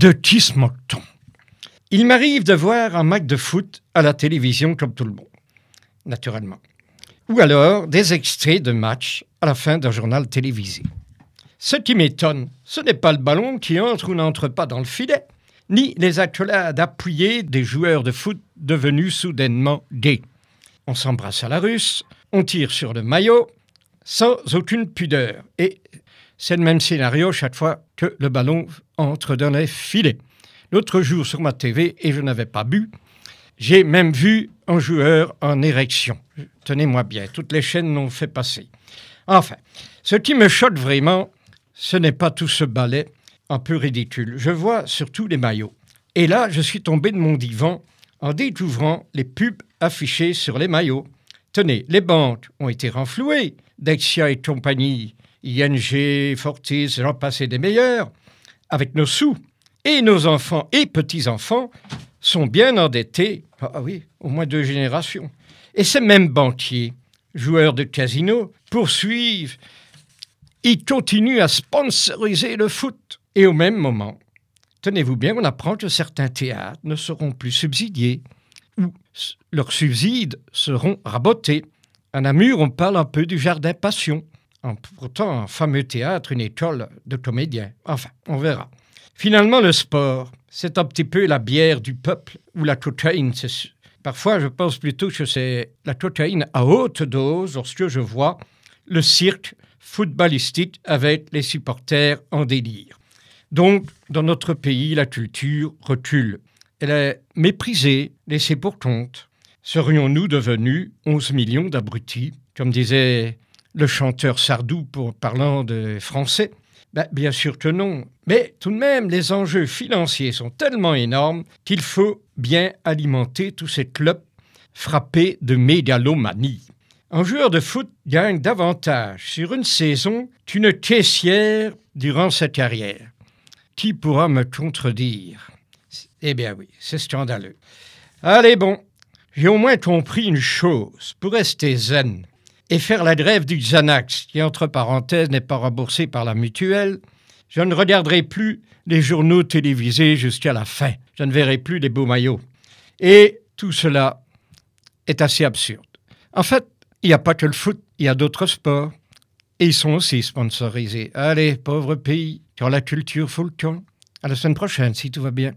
de qui se moque-t-on? Il m'arrive de voir un match de foot à la télévision comme tout le monde, naturellement. Ou alors des extraits de matchs à la fin d'un journal télévisé. Ce qui m'étonne, ce n'est pas le ballon qui entre ou n'entre pas dans le filet, ni les accolades appuyées des joueurs de foot devenus soudainement gays. On s'embrasse à la russe, on tire sur le maillot, sans aucune pudeur. Et c'est le même scénario chaque fois que le ballon entre dans les filets. L'autre jour sur ma TV, et je n'avais pas bu, j'ai même vu un joueur en érection. Tenez-moi bien, toutes les chaînes l'ont fait passer. Enfin, ce qui me choque vraiment, ce n'est pas tout ce ballet un peu ridicule. Je vois surtout les maillots. Et là, je suis tombé de mon divan en découvrant les pubs affichées sur les maillots. Tenez, les banques ont été renflouées. Dexia et compagnie, ING, Fortis, j'en passe des meilleurs, avec nos sous. Et nos enfants et petits-enfants sont bien endettés, ah oui, au moins 2 générations. Et ces mêmes banquiers, joueurs de casino, poursuivent, ils continuent à sponsoriser le foot. Et au même moment, tenez-vous bien, on apprend que certains théâtres ne seront plus subsidiés ou leurs subsides seront rabotés. À Namur, on parle un peu du Jardin Passion. Pourtant, un fameux théâtre, une école de comédiens. Enfin, on verra. Finalement, le sport, c'est un petit peu la bière du peuple ou la cocaïne. Parfois, je pense plutôt que c'est la cocaïne à haute dose lorsque je vois le cirque footballistique avec les supporters en délire. Donc, dans notre pays, la culture recule. Elle est méprisée, laissée pour compte. Serions-nous devenus 11 millions d'abrutis, comme disait le chanteur Sardou parlant de français? Bien sûr que non. Mais tout de même, les enjeux financiers sont tellement énormes qu'il faut bien alimenter tous ces clubs frappés de mégalomanie. Un joueur de foot gagne davantage sur une saison qu'une caissière durant sa carrière. Qui pourra me contredire? Eh bien oui, c'est scandaleux. Allez bon, j'ai au moins compris une chose. Pour rester zen et faire la grève du Xanax, qui entre parenthèses n'est pas remboursé par la mutuelle, je ne regarderai plus les journaux télévisés jusqu'à la fin. Je ne verrai plus les beaux maillots. Et tout cela est assez absurde. En fait, il n'y a pas que le foot, il y a d'autres sports. Et ils sont aussi sponsorisés. Allez, pauvre pays, quand la culture fout le camp. À la semaine prochaine, si tout va bien.